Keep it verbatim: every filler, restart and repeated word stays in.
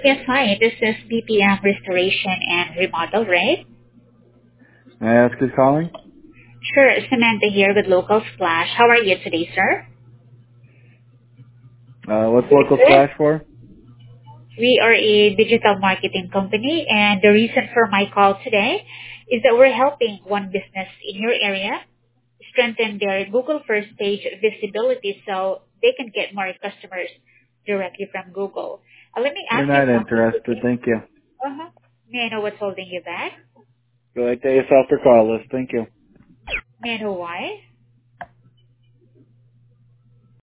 Yes, hi. This is B P M Restoration and Remodel, right? May I ask who's calling? Sure. Samantha here with Local Splash. How are you today, sir? Uh, what's Local Good. Splash for? We are a digital marketing company, and the reason for my call today is that we're helping one business in your area strengthen their Google first page visibility so they can get more customers directly from Google. Uh, let me We're ask you not something. interested, thank you. Uh-huh. May I know what's holding you back? Go ahead, take us off the call list, thank you. May I know why?